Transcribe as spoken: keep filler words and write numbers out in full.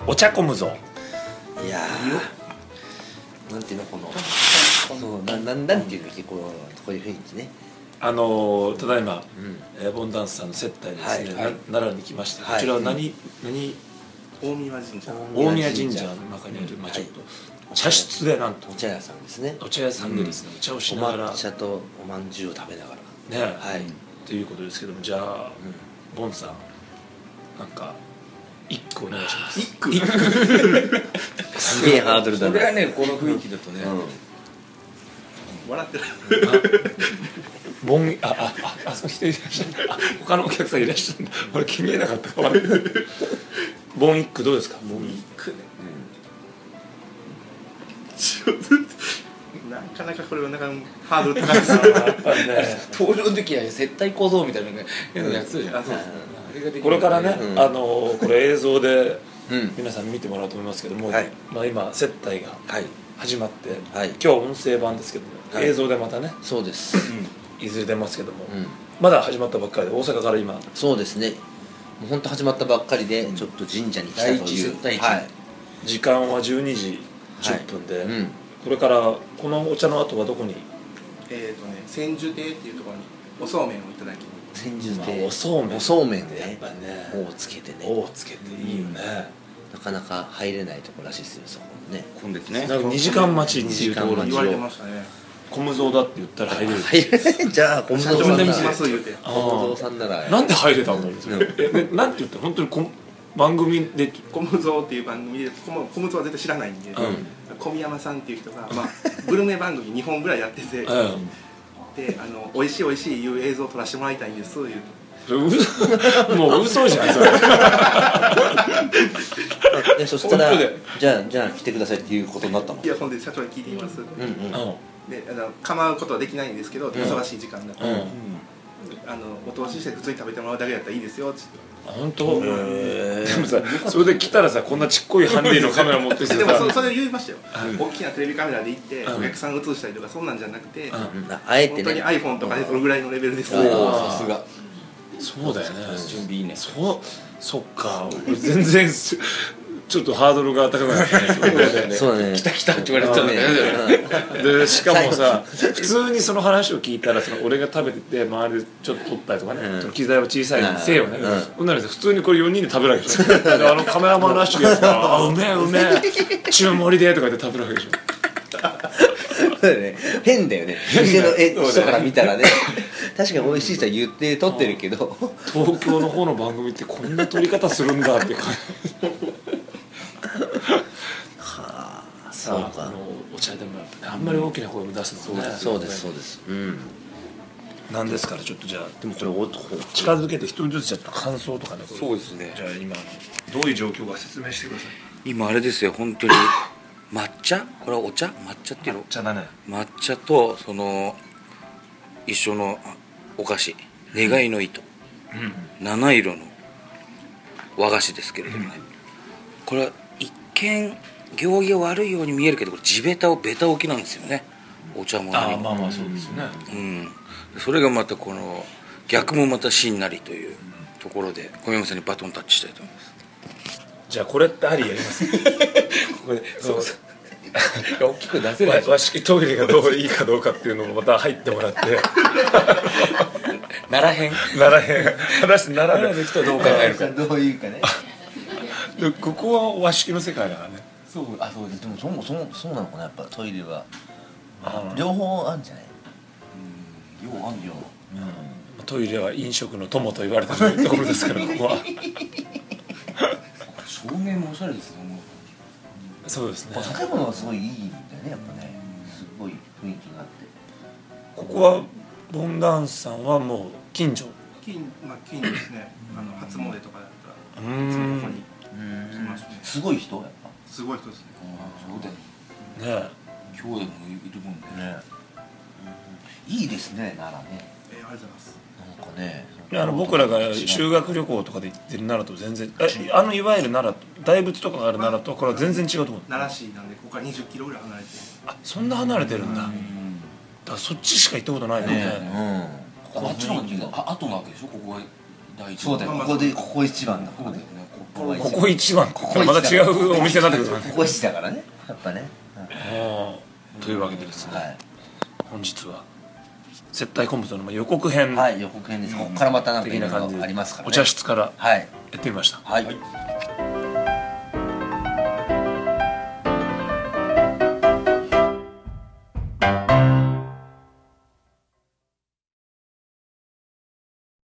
お茶込むぞ。 いやーなんていうのこのそうなななんていうのこうこういう雰囲気ね。 あのただいま、 うんえー、ボンダンスさんの接待ですね、 はいはい、 奈良に来ました、 はい、 こちらは何、何大宮神社大宮神社の中にある、まあ、ちょっと、はい、茶室でなんとお茶屋さんですね。 お茶屋さんでですね、うん、お茶をしながらお抹茶とおまんじゅうを食べながらね、はい、ということですけども、じゃあ、うん、ボンさんなんか一句お願いします。一句すげえハードルだね。 それはね、この雰囲気だとね、うん、 笑ってるボンああああそこ人いらっしゃる、他のお客さんいらっしゃるんだ、俺気見えなかったからボン一句どうですか。ボン一句ね、 うん、なかなかこれはなかなかハードル高いですね。やっぱりね、登場の時は接待構造みたいなのやつじゃん。 これからね、うん、あのこれ映像で皆さん見てもらうと思いますけども、はい、まあ、今接待が始まって、はい、今日は音声版ですけども、はい、映像でまたね、そうです、うん、いずれ出ますけども、うん、まだ始まったばっかりで、大阪から今そうですね、もう本当始まったばっかりで、うん、ちょっと神社に来たという、 はい、時間はじゅうにじじゅっぷんで、はい、うん、これからこのお茶の後はどこに、 えっとね、千住亭っていうところにおそうめんをいただきに、 千住亭、 おそうめん、 おそうめんで、 やっぱね、 尾をつけてね、 尾をつけていいよね、 うん、なかなか入れないところらしいですよ、そこね。 混んでね、 なんかにじかん待ちにじかん待ち言われてましたね。 コムゾウだって言ったら入れる。 入れないじゃあコムゾウさんなら。コムゾウさんなら。 なんで入れたんだろう。え、なんて言った本当にこ番組でコムゾウっていう番組で、コムコムゾウは絶対知らないんで、小宮山さんっていう人がまあグルメ番組にほんぐらいやってて、で、あの美味しい美味しいいう映像を撮らせてもらいたいんですそういう。 もう嘘じゃんそれ。 でそしたらじゃあじゃあ来てくださいっていうことになったの。 いや、ほんで社長に聞いてみます。うんうん。で、あの構うことはできないんですけど、忙しい時間だから、あのお通しして普通に食べてもらうだけだったらいいですよって。 本当。でもさ、それで来たらさ、こんなちっこいハンディのカメラ持ってきてさ。 でもそれ言いましたよ。大きなテレビカメラで行ってお客さん映したりとかそんなんじゃなくて、 あえてね。 本当に iPhone とかで撮るぐらいのレベルです。 さすが。 そうだよね。 準備いいね。 そう、そっか。全然ちょっとハードルが高くなってね。 そうだね。 来た来たって言われてたんだよね。 でしかもさ、普通にその話を聞いたら、その俺が食べてて周りでちょっと撮ったりとかね、機材は小さいにせよね。ほんなら普通にこれよにんで食べるわけでしょ。あのカメラマンらしいやつが、あ、うめえうめえ、中盛りでとか言って食べるわけでしょ。 そうだね、変だよね、店の絵人から見たらね。確かに美味しいとは言って撮ってるけど、 東京の方の番組ってこんな撮り方するんだって感じ。はあ、さあこのお茶でもやっぱね、あんまり大きな声も出すのもね、 そうですそうです、うん、 なんですからちょっとじゃあ、でもこれ近づけて一人ずつちょっと感想とかね。 そうですね。 じゃあ今どういう状況か説明してください。 今あれですよ、本当に抹茶、これはお茶、抹茶っていうの、 抹茶だね。 抹茶とその一緒のお菓子、願いの糸、うん、七色の和菓子ですけれどもね、うん、これは一見行儀が悪いように見えるけど、これ地べたをベタ置きなんですよね、お茶も何も。 ああ、まあまあそうですね、 うん、それがまたこの逆もまたしんなりというところで小宮山さんにバトンタッチしたいと思います。 じゃあこれってありやります。ここでそうそう大きく出せない。 和式トイレがどういいかどうかっていうのもまた入ってもらって。 奈良編奈良編話して奈良の人はどう考えるか、 どういうかね。 でここは和式の世界だからね。 そう、あ、そうです。でもそもそもそうなのかな、やっぱトイレは両方あるんじゃない。 うん、両方あるよ。 うん、トイレは飲食の友と言われてるところですから、ここは。 照明もおしゃれですよ。 そうですね。 建物がすごいいいんだよね、やっぱね。すごい雰囲気があって。 ここはボンダンスさんはもう近所。 近、まあ近所ですね。あの初詣とかだったら、 うん、 いつもここに来ますね。 すごい人やっぱ。 すごい人ですね。 そうだよ。ね。兄弟もいるもんね。 いいですね、奈良ね。 え、ありがとうございます。 なんかね。 あの僕らが修学旅行とかで行ってる奈良と全然、あのいわゆる奈良、大仏とかがある奈良とこれは全然違うと思う。 奈良市なんでここからにじゅっキロぐらい離れてる。 あ、そんな離れてるんだ。だからそっちしか行ったことないね。 うん。こっちの方があとなわけでしょ、ここがそうだよ、ここでここ一番だからね。 ここ一番、ここまた違うお店になってくるからね。 ここ一だからね、やっぱね。 というわけでですね、本日は接待昆布との予告編、 はい、予告編です。ここからまたなんかいろいろありますからね。 お茶室からやってみました。 はい。